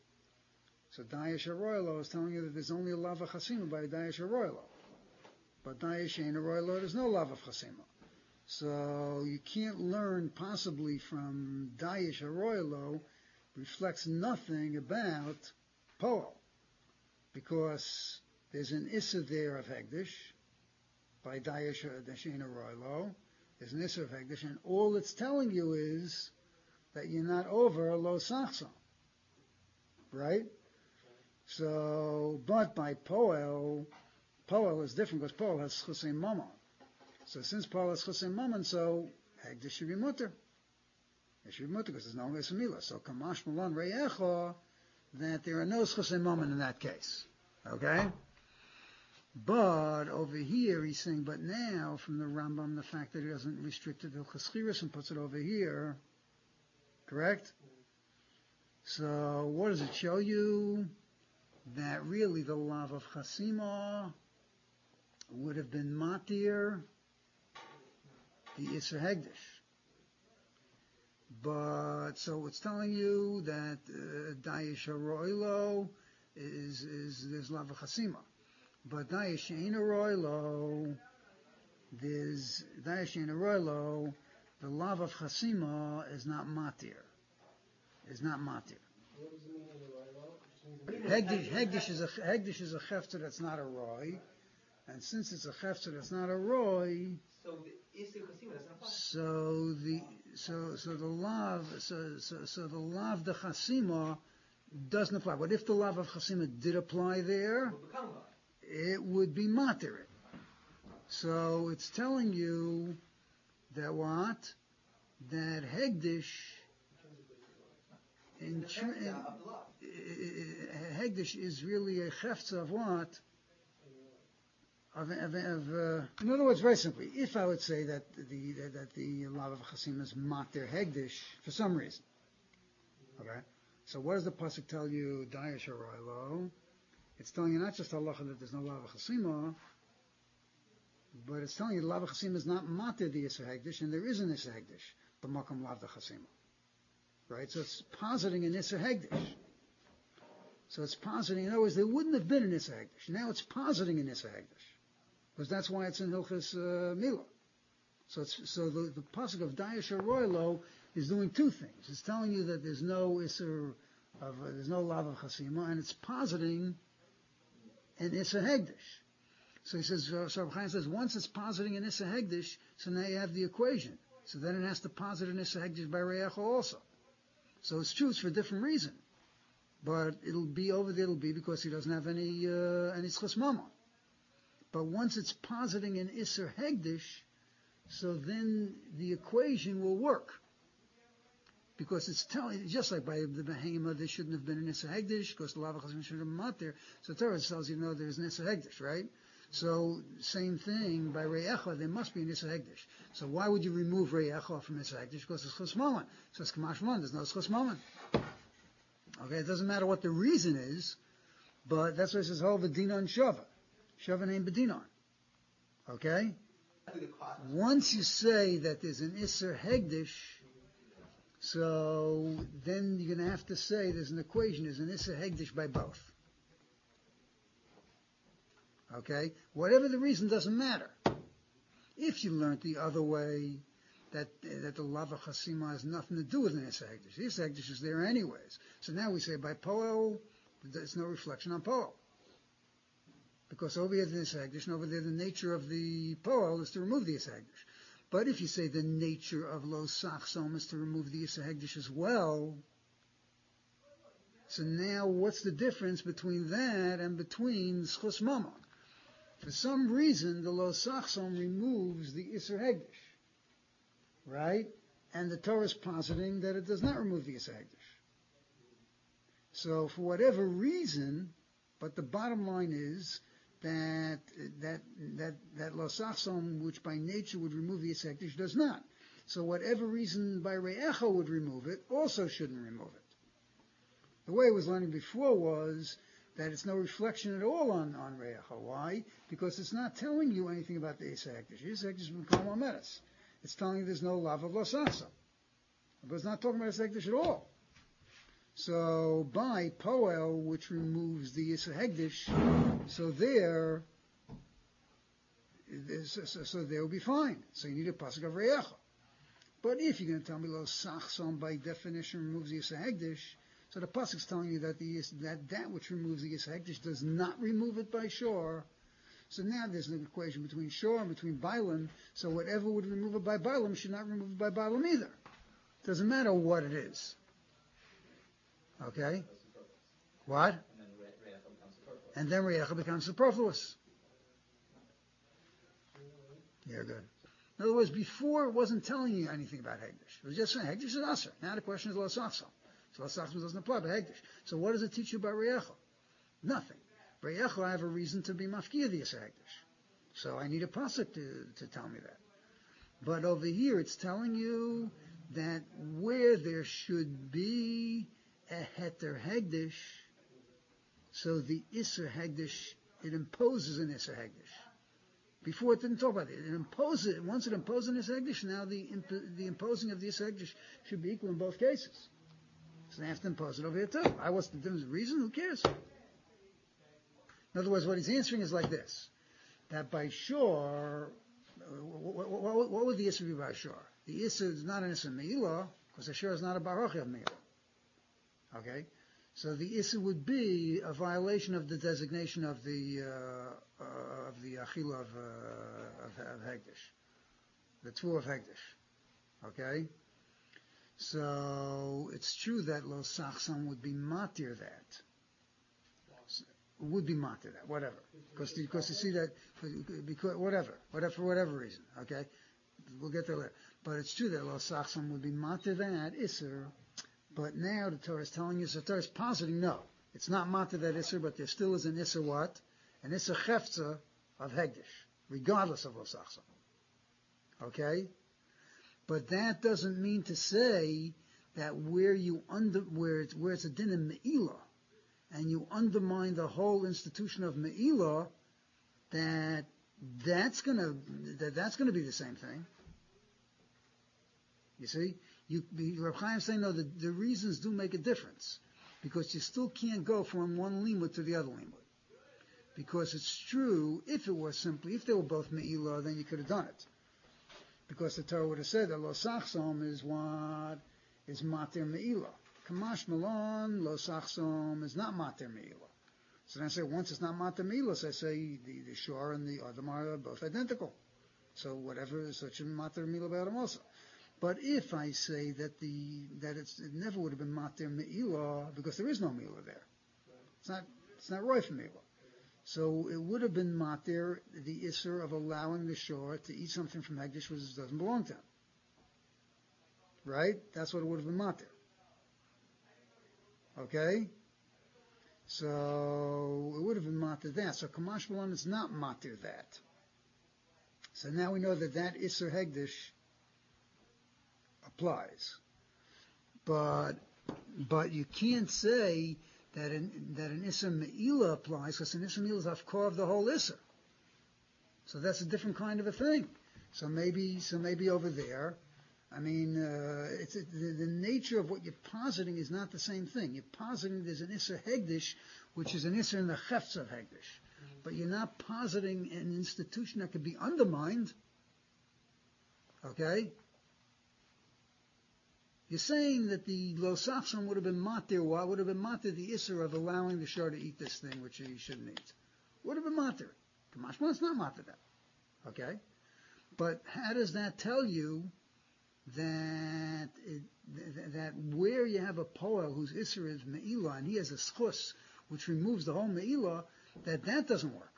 So Dayesh HaRoilo is telling you that there's only a lava chasima by Dayesh HaRoilo. But Dayesh Ein HaRoilo, there's no lava chasima. So you can't learn possibly from Dayesh HaRoilo reflects nothing about Poel. Because there's an issa there of Hegdish, by Dayash Dashina Roilo, there's an issa of Hegdish, and all it's telling you is that you're not over Lo Sachsom. Right? So, but by Poel, Poel is different because Poel has Chusay Mammon. So since Poel has Chusay Mammon, so Hegdish should be mutter. It should be mutter because there's no Vesamila. So Kamash Malon Reyecho, that there are no Chusay Mammon in that case. Okay? But over here he's saying, but now from the Rambam, the fact that he doesn't restrict it to Cheschiris and puts it over here, correct? So what does it show you? That really the lav of Chasima would have been matir the Isser Hegdish. But so it's telling you that Dayash Roilo is is there's lav of Chasima. But Dayash Ein Roilo, there's Dayash Ein Roilo, the lav of Chasima is not matir. Is not matir. What does it mean in the Roilo? Hegdish, Hegdish is a Hegdish is a chefter that's not a roy, and since it's a chefter that's not a roy, So the Isser Chasima doesn't apply. so the so so the lav so so, so the lav the chasima doesn't apply. But if the lav of chasima did apply there, It will become law. it would be matir. So it's telling you that what that Hegdish in, It's tr- an effect, in uh, of the law. Hegdish is really a chefts of what? Of, of, of uh, in other words, very simply, if I would say that the that, that the lav of Chasim is matir Hegdish for some reason, okay. So what does the pasuk tell you? Dayash Roilo. It's telling you not just halacha that there's no lav of Chasima, but it's telling you the lav of Chasima is not matir the Isser Hegdish, and there is an Isser Hegdish, the makam lav the Chasima. Right? So it's positing an Isser Hegdish. So it's positing, in other words, there wouldn't have been an Isser Hegdish. Now it's positing an Isser Hegdish. Because that's why it's in Hilchas uh, Milah. So it's, so the, the pasuk of Dayash Roilo is doing two things. It's telling you that there's no Isser of, uh, there's no lav of Chasima, and it's positing an Isser Hegdish. So he says, uh, so Rav Chaim says, once it's positing an Isser Hegdish, so now you have the equation. So then it has to posit an Isser Hegdish by Reyecho also. So it's true, it's for a different reason. But it'll be over there, it'll be because he doesn't have any, uh, any Schus Mammon. But once it's positing an Isser Hegdish, so then the equation will work. Because it's telling, just like by the Behema, there shouldn't have been an Isser Hegdish, because the Lava Chazim should have been out there. So Torah tells you, no, there's an Isser Hegdish, right? So, same thing, by Reyecha, there must be an Isser Hegdish. So why would you remove Reyecha from Isser Hegdish? Because it's Schus Mammon. So it's Kamash Mammon, there's no Schus Mammon. Okay, it doesn't matter what the reason is, but that's why it says, Hol v'dinon shava. Shava named b'dinon. Okay? Once you say that there's an Isser Hegdish, so then you're going to have to say there's an equation, there's an Isser Hegdish by both. Okay? Whatever the reason doesn't matter. If you learned the other way, that that the lava chasima has nothing to do with an Isser Hegdish. The Isser Hegdish is there anyways. So now we say by Poel, there's no reflection on Poel. Because over here the Isser Hegdish, and over there the nature of the Poel is to remove the Isser Hegdish. But if you say the nature of Lo Sachsom is to remove the Isser Hegdish as well, so now what's the difference between that and between Schus Mammon? For some reason, the Lo Sachsom removes the Isser Hegdish. Right? And the Torah is positing that it does not remove the Isser Hegdish. So for whatever reason, but the bottom line is that that that that Lo Sachsom, which by nature would remove the Isser Hegdish, does not. So whatever reason by Re'echa would remove it, also shouldn't remove it. The way I was learning before was that it's no reflection at all on, on Re'echa. Why? Because it's not telling you anything about the Isser Hegdish. The Isser Hegdish is Kol Mameres. It's telling you there's no love of Lo Sachsom. But it's not talking about Isser Hegdish at all. So by Poel, which removes the Isser Hegdish, so there, so, so, so there will be fine. So you need a pasuk of Re'echa. But if you're going to tell me Lo Sachsom by definition removes the Isser Hegdish, So the pasuk's telling you that the that that which removes the Isser Hekdesh does not remove it by shore. So now there's an equation between shore and between Bailam. So whatever would remove it by Bailam should not remove it by Bailam either. Doesn't matter what it is. Okay? What? And then Re'echa becomes superfluous. Yeah, good. In other words, before it wasn't telling you anything about Hegdish. It was just saying Hegdish is Aser. Now the question is Lo Sachsam. So Lo Sachsam doesn't apply, but Hegdish. So what does it teach you about Re'echa? Nothing. Re'echa, I have a reason to be Mafkiya the Aser Hegdish. So I need a pasuk to, to tell me that. But over here it's telling you that where there should be a Heter Hegdish, so the Isser Hegdish, it imposes an Isser Hegdish. Before it didn't talk about it. It imposes it. Once it imposes an Isser Hegdish, now the imp- the imposing of the Isser Hegdish should be equal in both cases. So they have to impose it over here too. I what's the difference? Reason? Who cares? In other words, what he's answering is like this: that by shore, what, what, what, what would the Isser be by shore? The Isser is not an Isser Me'ilah, because the shore is not a Baruch of Me'ilah. Okay? So the Isser would be a violation of the designation of the uh, uh, of the Achila of, uh, of, of Hegdish, the Tvur of Hegdish. Okay? So it's true that Lo Sachsam would be matir that. Would be matir that, whatever. Because because you see that, because whatever, whatever for whatever reason. Okay? We'll get there later. But it's true that Lo Sachsam would be matir that Isser. But now the Torah is telling us, the Torah is positing, no, it's not matter that Isser, but there still is an Isser what? An Isser Chefza of Hegdish, regardless of Lo Sachsam. Okay? But that doesn't mean to say that where you under, where it's, where it's a din in Me'ilah, and you undermine the whole institution of Me'ilah, that that's gonna, that that's gonna be the same thing. You see? You, Reb Chaim is saying, no, the, the reasons do make a difference. Because you still can't go from one limud to the other limud. Because it's true, if it was simply, if they were both Me'ilah, then you could have done it. Because the Torah would have said that Lo Sachsam is what is Mater Me'ilah. Kamash Malon, Lo Sachsam is not Mater Me'ilah. So then I say, once it's not Mater Me'ilah, so I say the, the shore and the Adam are both identical. So whatever is such a Mater Me'ilah about them also. But if I say that the that it's, it never would have been matir me'ilah because there is no me'ilah there, it's not it's not roy for me'ilah. So it would have been matir the isser of allowing the shore to eat something from hegdish which doesn't belong to him. Right? That's what it would have been matir. Okay. So it would have been matir that. So kamash malon is not matir that. So now we know that that isser hegdish applies, but but you can't say that an that an Isser Me'ilah applies because an Isser Me'ilah is afkor of the whole Isser. So that's a different kind of a thing. So maybe so maybe over there, I mean, uh, it's it, the, the nature of what you're positing is not the same thing. You're positing there's an Isser Hegdish, which is an Isser in the Chefts of Hegdish, mm-hmm. But you're not positing an institution that could be undermined. Okay. You're saying that the Lo Sachsam would have been matir, what would have been matir the Isser of allowing the shore to eat this thing which he shouldn't eat. Would have been matir. Kamashma, it's not matir that. Okay? But how does that tell you that it, that, that where you have a poel whose Isser is Me'ilah and he has a schus which removes the whole Me'ilah, that that doesn't work?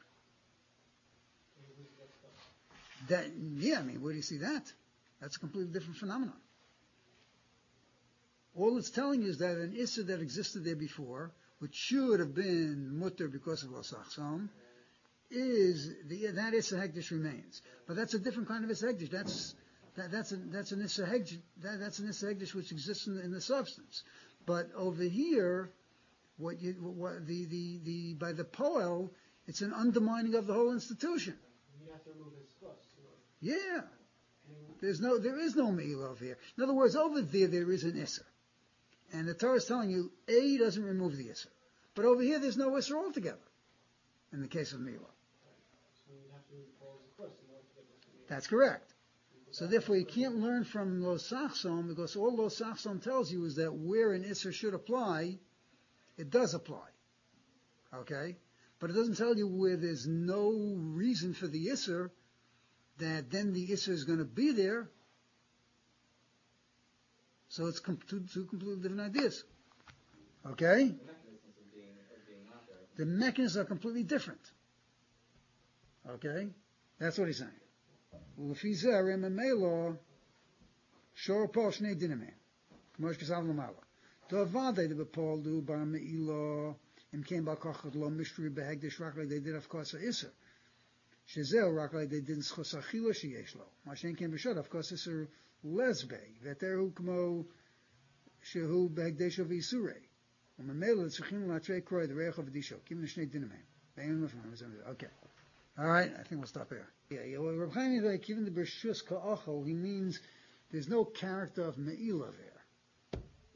That, yeah, I mean, where do you see that? That's a completely different phenomenon. All it's telling you is that an Isser that existed there before, which should have been mutter because of Lo Sachsam, is the, that Isser Hegdish remains. But that's a different kind of Isser Hegdish. That's that, that's a, that's an Isser Hegdish. That, that's an Isser Hegdish which exists in, in the substance. But over here, what you what the, the, the by the poel, it's an undermining of the whole institution. You have to remove his schus. Yeah. There's no there is no me'ilah over here. In other words, over there there is an Isser. And the Torah is telling you, A doesn't remove the Isser. But over here, there's no Isser altogether, in the case of Milah. So you have to follow the schus in order to get this. That's correct. So therefore you can't learn from Lo Sachsom, because all Lo Sachsom tells you is that where an Isser should apply, it does apply. Okay? But it doesn't tell you where there's no reason for the Isser, that then the Isser is going to be there. So it's com- two, two completely different ideas. Okay? The mechanisms are completely different. Okay? That's what he's saying. ולפי זה הרי ממילא שור פה שני דינים הם, כמו שכתב למעלה. דוודאי דבפועלו בר מעילו, אם כן בר כוחת לא משתרי בהקדש רק לידי דין אבקוס האיסר, שזהו רק לידי דין זכוס אכילה שיש לו, מה שאין כן בשוד אבקוס איסר לסבי, והתר הוא כמו שהוא בהקדשו ואיסורי, וממילא צריכים להתרי קרוי דרך עבדישו, כיוון שני דינים הם. Okay. All right, I think we'll stop here. Yeah, yeah. Well, Reb Chaim, like, even the Bershus Ka'achol, he means there's no character of Me'ilah there.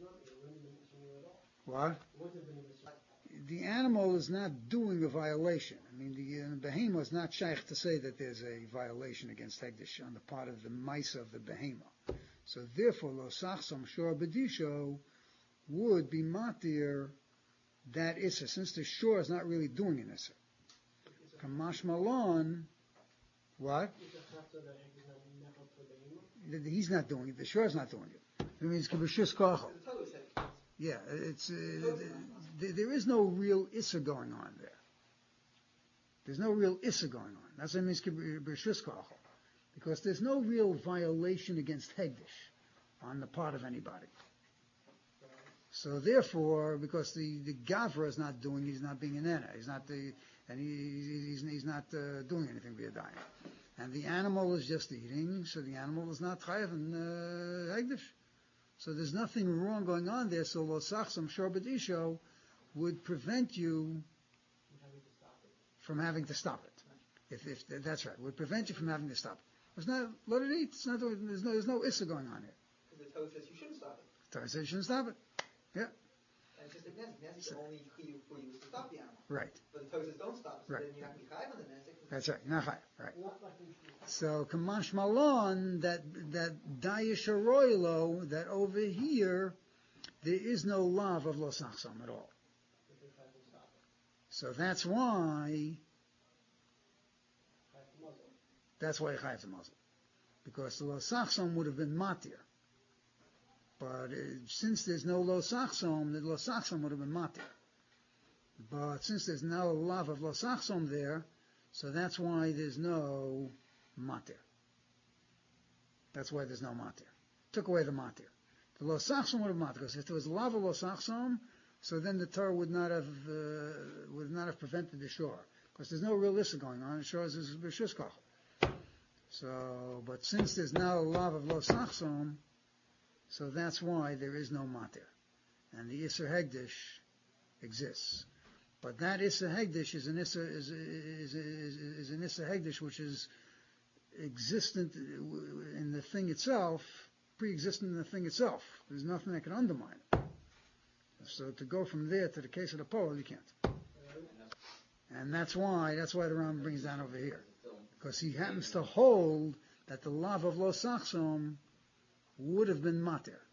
What? The animal is not doing a violation. I mean, the, uh, the behemoth is not shaykh to say that there's a violation against Hegdish on the part of the Maisa of the behemoth. So therefore, Lo Sachsom Shor Bedisho would be matir that Issa, since the shore is not really doing an Issa. Kamash Malon, what? He's not doing it. The shore is not doing it. It means Kibashis Kachel. Yeah, it's uh, there is no real Issa going on there. There's no real Issa going on. That's what it means Kibashis Kachel, because there's no real violation against Hegdish on the part of anybody. So therefore, because the, the Gavra is not doing, he's not being an Ena, he's not the, and he, he's, he's not uh, doing anything via dying. And the animal is just eating, so the animal is not chayav and uh, Hegdish. So there's nothing wrong going on there, so Lo Sachsom Shor B'disho would prevent you from having to stop it. If, if that's right, would prevent you from having to stop it. It's not, let it eat, it's not, there's no, there's no Issa going on here. Because the Torah says you shouldn't stop it. The Torah says you shouldn't stop it. Yeah. And it's just like Nezik. Nezik only chiyuv for you is to stop the animal. Right. But the Torah says don't stop it, so Right. then you're not going to be chayav on the Nezik. That's right. Not chayav. Right. So Kamash Malon, that that Dayish Aroilo, that over here there is no love of Lo Sachsom at all. So that's why. That's why chayav the Muslim, because the Lo Sachsom would have been matir. But uh, since there's no Lo Sachsom, the Lo Sachsom would have been matir. But since there's no love of Lo Sachsom there, so that's why there's no matir. That's why there's no matir. Took away the matir. The Lo Sachsom would have matir, because if there was love of Lo Sachsom, so then the Torah would not have uh, would not have prevented the shore, because there's no real issa going on. The shore is b'shus kachel. So, but since there's now a love of Lo Sachsom, so that's why there is no matir. And the Isser Hegdish exists. But that Isser Hegdish is an Isser, is, is, is, is an Isser Hegdish which is existent in the thing itself, pre-existent in the thing itself. There's nothing that can undermine it. So to go from there to the case of the Poel, you can't. And that's why, that's why the Ram brings down over here. Because he happens to hold that the love of Lo Sachsom would have been matir.